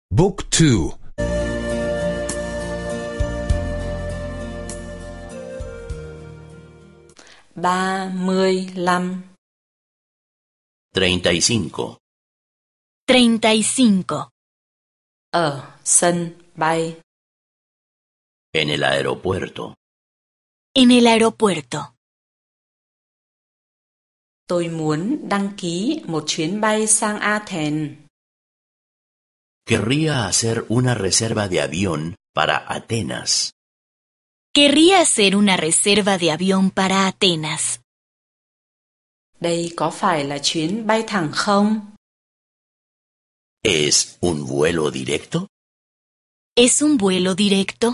Book 2. 35. 35. 35. Ở sân bay. En el aeropuerto. En el aeropuerto. Tôi muốn đăng ký một chuyến bay sang Athens. Querría hacer una reserva de avión para Atenas. Querría hacer una reserva de avión para Atenas. Đây có phải là chuyến bay thẳng không? ¿Es un vuelo directo? ¿Es un vuelo directo?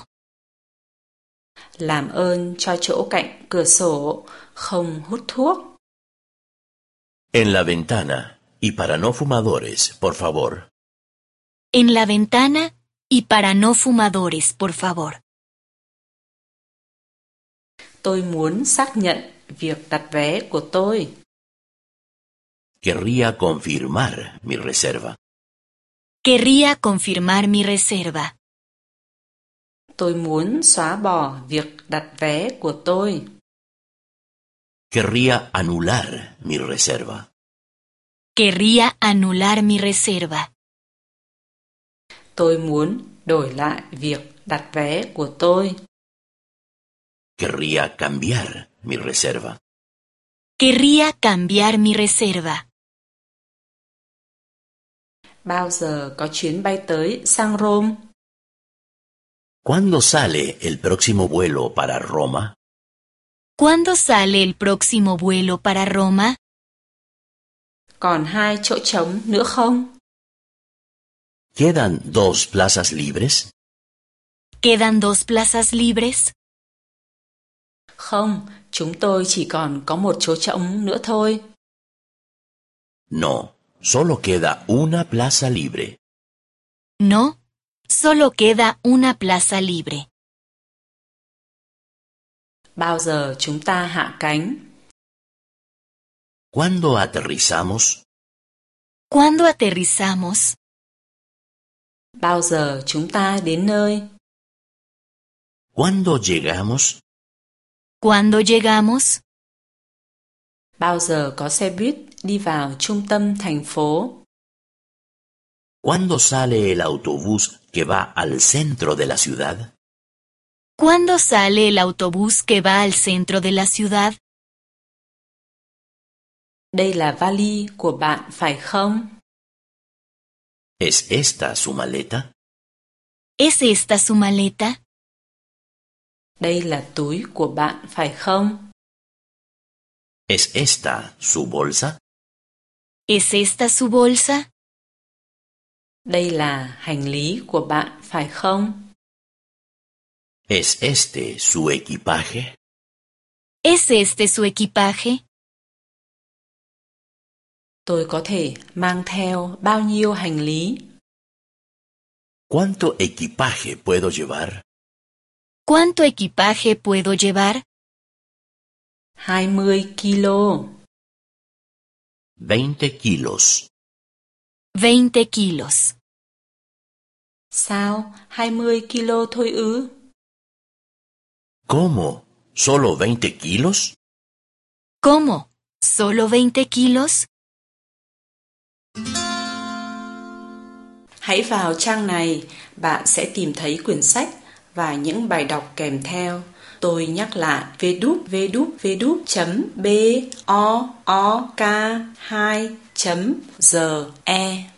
Làm ơn cho chỗ cạnh cửa sổ, không hút thuốc. En la ventana y para no fumadores, por favor. En la ventana y para no fumadores, por favor. Tôi muốn xác nhận việc đặt vé của tôi. Querría confirmar mi reserva. Querría confirmar mi reserva. Tôi muốn xóa bỏ việc đặt vé của tôi. Querría anular mi reserva. Querría anular mi reserva. Tôi muốn đổi lại việc đặt vé của tôi. Querría cambiar mi reserva. Querría cambiar mi reserva. Bao giờ có chuyến bay tới sang Rome? ¿Cuándo sale el próximo vuelo para Roma? ¿Cuándo sale el próximo vuelo para Roma? Còn 2 chỗ trống nữa không? ¿Quedan 2 plazas libres? ¿Quedan 2 plazas libres? Không, chúng tôi chỉ còn có 1 chỗ trống nữa thôi. No, solo queda una plaza libre. No, solo queda una plaza libre. Bao giờ chúng ta hạ cánh? ¿Cuándo aterrizamos? ¿Cuándo aterrizamos? Bao giờ chúng ta đến nơi? ¿Cuándo llegamos? ¿Cuándo llegamos? Bao giờ có xe buýt đi vào trung tâm thành phố? ¿Cuándo sale el autobús que va al centro de la ciudad? ¿Cuándo sale el autobús que va al centro de la ciudad? Đây là vali của bạn phải không? ¿Es esta su maleta? ¿Es esta su maleta? Đây là túi của bạn phải không? ¿Es esta su bolsa? ¿Es esta su bolsa? Đây là hành lý của bạn phải không? ¿Es este su equipaje? ¿Es este su equipaje? Tôi có thể mang theo bao nhiêu hành lý? ¿Cuánto equipaje puedo llevar? ¿Cuánto equipaje puedo llevar? 20 kilo. 20 kilos. 20 kilos. Sao? 20 kilo thôi ư? ¿Cómo? ¿Solo 20 kilos? ¿Cómo? ¿Solo 20 kilos? Hãy vào trang này, bạn sẽ tìm thấy quyển sách và những bài đọc kèm theo. Tôi nhắc lại www.book2.ge